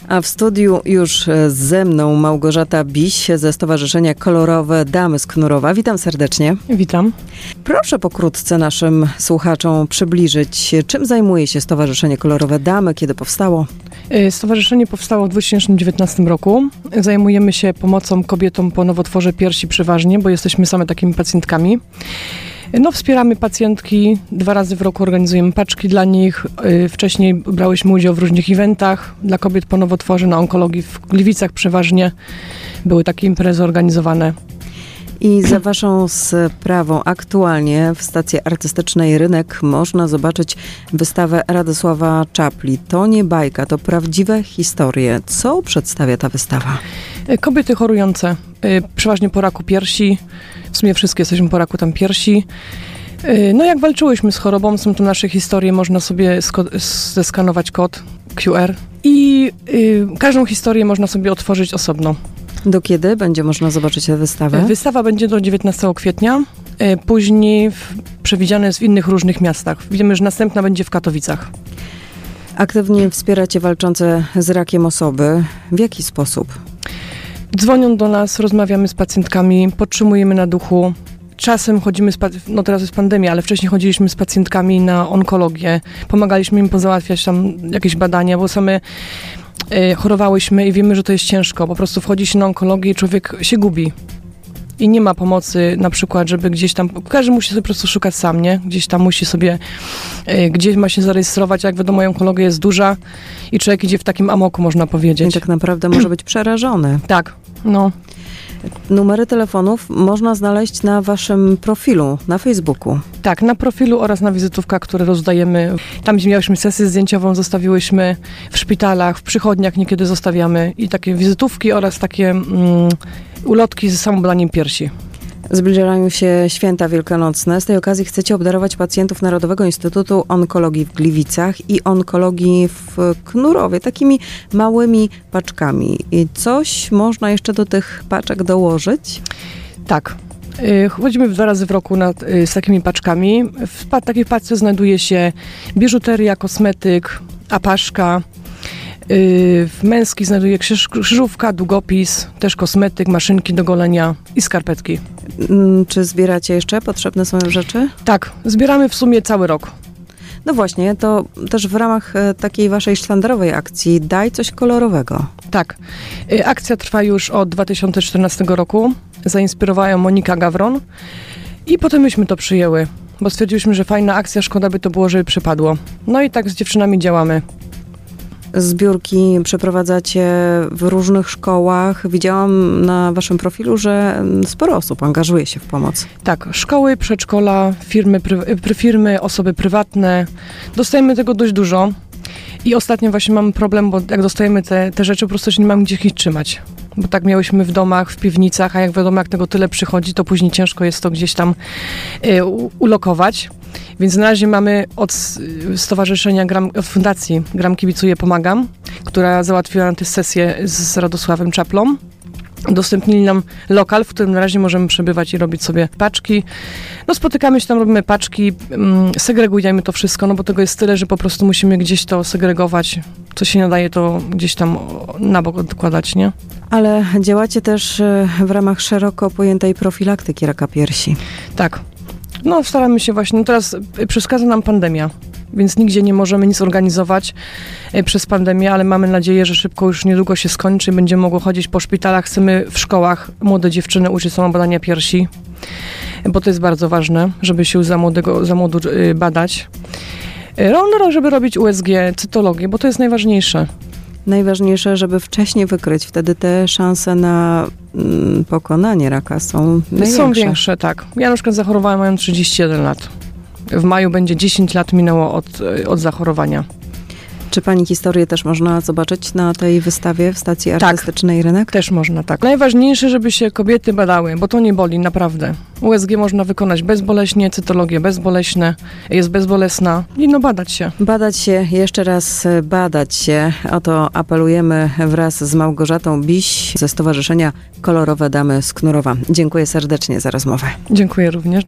A w studiu już ze mną Małgorzata Biś ze Stowarzyszenia Kolorowe Damy z Knurowa. Witam serdecznie. Witam. Proszę pokrótce naszym słuchaczom przybliżyć, czym zajmuje się Stowarzyszenie Kolorowe Damy, kiedy powstało? Stowarzyszenie powstało w 2019 roku. Zajmujemy się pomocą kobietom po nowotworze piersi przeważnie, bo jesteśmy same takimi pacjentkami. Wspieramy pacjentki, 2 razy w roku organizujemy paczki dla nich. Wcześniej brałyśmy udział w różnych eventach dla kobiet po nowotworze, na onkologii w Gliwicach przeważnie. Były takie imprezy organizowane. I za waszą sprawą aktualnie w stacji artystycznej Rynek można zobaczyć wystawę Radosława Czapli. To nie bajka, to prawdziwe historie. Co przedstawia ta wystawa? Kobiety chorujące, przeważnie po raku piersi. W sumie wszystkie jesteśmy po raku tam piersi. Jak walczyłyśmy z chorobą, są to nasze historie, można sobie zeskanować kod QR i każdą historię można sobie otworzyć osobno. Do kiedy będzie można zobaczyć tę wystawę? Wystawa będzie do 19 kwietnia, później przewidziane jest w innych różnych miastach. Widzimy, że następna będzie w Katowicach. Aktywnie wspieracie walczące z rakiem osoby. W jaki sposób? Dzwonią do nas, rozmawiamy z pacjentkami, podtrzymujemy na duchu. Czasem chodzimy, teraz jest pandemia, ale wcześniej chodziliśmy z pacjentkami na onkologię. Pomagaliśmy im pozałatwiać tam jakieś badania, bo same chorowałyśmy i wiemy, że to jest ciężko. Po prostu wchodzi się na onkologię i człowiek się gubi. I nie ma pomocy na przykład, żeby gdzieś tam, każdy musi sobie po prostu szukać sam, nie? Gdzieś tam musi sobie, gdzieś ma się zarejestrować, jak wiadomo, onkologia jest duża i człowiek idzie w takim amoku, można powiedzieć. I tak naprawdę może być przerażony. Tak, Numery telefonów można znaleźć na waszym profilu na Facebooku. Tak, na profilu oraz na wizytówkach, które rozdajemy. Tam, gdzie miałyśmy sesję zdjęciową, zostawiłyśmy w szpitalach, w przychodniach niekiedy zostawiamy i takie wizytówki oraz takie ulotki z samobadaniem piersi. Zbliżają się święta wielkanocne. Z tej okazji chcecie obdarować pacjentów Narodowego Instytutu Onkologii w Gliwicach i onkologii w Knurowie takimi małymi paczkami. I coś można jeszcze do tych paczek dołożyć? Tak. Chodzimy 2 razy w roku z takimi paczkami. W takiej paczce znajduje się biżuteria, kosmetyk, apaszka. W męskiej znajduje krzyżówka, długopis, też kosmetyk, maszynki do golenia i skarpetki. Czy zbieracie jeszcze potrzebne są rzeczy? Tak, zbieramy w sumie cały rok. No właśnie, to też w ramach takiej waszej sztandarowej akcji Daj coś kolorowego. Tak. Akcja trwa już od 2014 roku. Zainspirowała ją Monika Gawron i potem myśmy to przyjęły, bo stwierdziliśmy, że fajna akcja, szkoda by to było, żeby przypadło. I tak z dziewczynami działamy. Zbiórki przeprowadzacie w różnych szkołach. Widziałam na waszym profilu, że sporo osób angażuje się w pomoc. Tak, szkoły, przedszkola, firmy, osoby prywatne. Dostajemy tego dość dużo. I ostatnio właśnie mamy problem, bo jak dostajemy te rzeczy, po prostu nie mamy gdzie ich trzymać. Bo tak miałyśmy w domach, w piwnicach, a jak wiadomo, jak tego tyle przychodzi, to później ciężko jest to gdzieś tam ulokować. Więc na razie mamy od stowarzyszenia, od fundacji Gram Kibicuję Pomagam, która załatwiła nam tę sesję z Radosławem Czaplą. Udostępnili nam lokal, w którym na razie możemy przebywać i robić sobie paczki. Spotykamy się tam, robimy paczki, segregujemy to wszystko, bo tego jest tyle, że po prostu musimy gdzieś to segregować. Co się nadaje, to gdzieś tam na bok odkładać, nie? Ale działacie też w ramach szeroko pojętej profilaktyki raka piersi. Tak. Staramy się właśnie, teraz przeszkadza nam pandemia, więc nigdzie nie możemy nic organizować przez pandemię, ale mamy nadzieję, że szybko już niedługo się skończy i będziemy mogły chodzić po szpitalach. Chcemy w szkołach młode dziewczyny uczyć samobadania piersi, bo to jest bardzo ważne, żeby się za młodu badać. Żeby robić USG, cytologię, bo to jest najważniejsze. Najważniejsze, żeby wcześniej wykryć. Wtedy te szanse na pokonanie raka są największe. Są większe, tak. Ja na przykład zachorowałam mając 31 lat. W maju będzie 10 lat minęło od zachorowania. Czy pani historię też można zobaczyć na tej wystawie w stacji artystycznej Rynek? Też można, tak. Najważniejsze, żeby się kobiety badały, bo to nie boli, naprawdę. USG można wykonać bezboleśnie, cytologię bezboleśnie, jest bezbolesna i badać się. Badać się, jeszcze raz badać się. O to apelujemy wraz z Małgorzatą Biś ze Stowarzyszenia Kolorowe Damy z Knurowa. Dziękuję serdecznie za rozmowę. Dziękuję również.